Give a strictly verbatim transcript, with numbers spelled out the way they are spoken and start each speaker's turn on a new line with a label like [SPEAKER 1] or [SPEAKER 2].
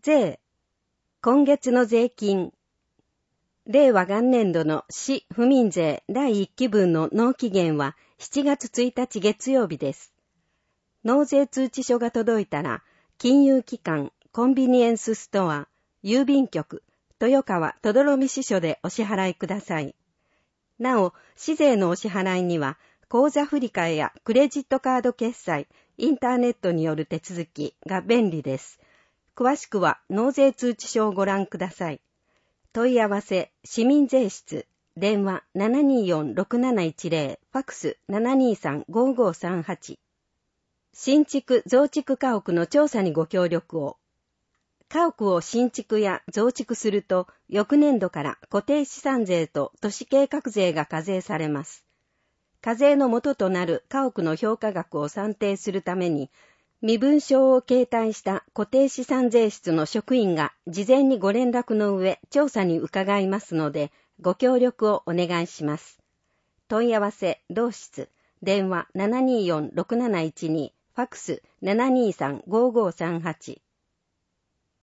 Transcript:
[SPEAKER 1] 税。今月の税金。令和元年度の市府民税だいいっきぶんの納期限はしちがつついたち月曜日です。納税通知書が届いたら、金融機関、コンビニエンスストア、郵便局、豊川とどろみ支所でお支払いください。なお、市税のお支払いには、口座振替やクレジットカード決済、インターネットによる手続きが便利です。詳しくは納税通知書をご覧ください。問い合わせ、市民税室、電話 ななにーよんろくなないちぜろ、ファックス ななにーさんごーごーさんはち。新築増築家屋の調査にご協力を。家屋を新築や増築すると、翌年度から固定資産税と都市計画税が課税されます。課税の元となる家屋の評価額を算定するために、身分証を携帯した固定資産税室の職員が事前にご連絡の上調査に伺いますので、ご協力をお願いします。問い合わせ、同室、電話 ななにーよんろくなないちに、ファックス ななにーさんごーごーさんはち。